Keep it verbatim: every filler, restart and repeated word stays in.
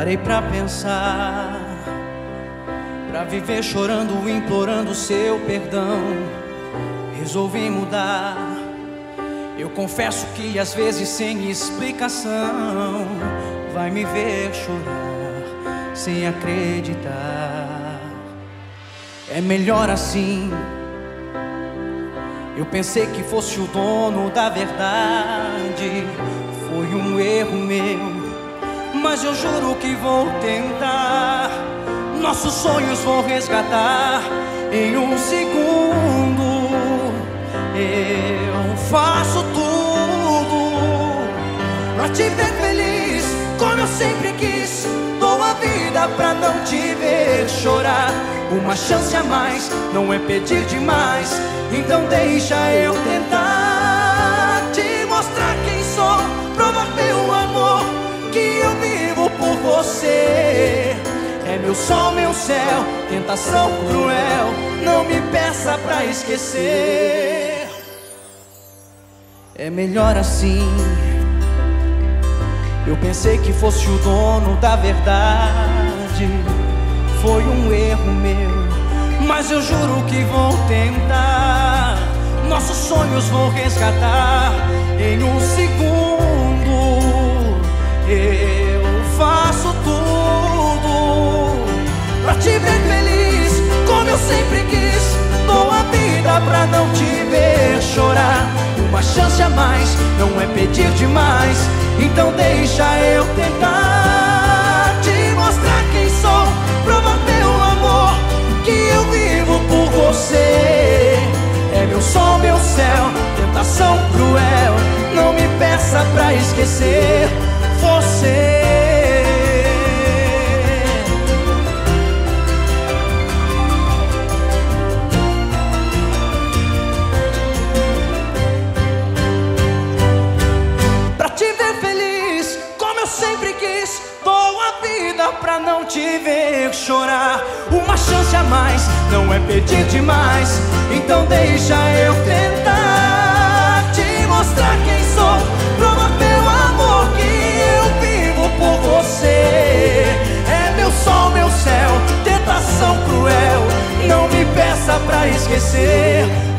Parei pra pensar, pra viver chorando, implorando seu perdão. Resolvi mudar. Eu confesso que às vezes sem explicação vai me ver chorar sem acreditar. É melhor assim. Eu pensei que fosse o dono da verdade. Foi um erro meu, mas eu juro que vou tentar. Nossos sonhos vou resgatar em um segundo. Eu faço tudo pra te ver feliz, como eu sempre quis. Dou a vida pra não te ver chorar. Uma chance a mais não é pedir demais, então deixa eu tentar te mostrar quem sou, provar meu amor, que eu vivo por você. É meu sol, meu céu, tentação cruel, não me peça pra esquecer. É melhor assim. Eu pensei que fosse o dono da verdade. Foi um erro meu, mas eu juro que vou tentar. Nossos sonhos vou resgatar em um segundo. Eu faço tudo pra te ver feliz, como eu sempre quis. Dou a vida pra não te ver chorar. Uma chance a mais não é pedir demais, então deixa eu tentar te mostrar quem sou, provar meu amor, que eu vivo por você. É meu sol, meu céu, tentação cruel, não me peça pra esquecer você. Pra não te ver chorar. Uma chance a mais não é pedir demais, então deixa eu tentar te mostrar quem sou, provar meu amor, que eu vivo por você. É meu sol, meu céu, tentação cruel, não me peça pra esquecer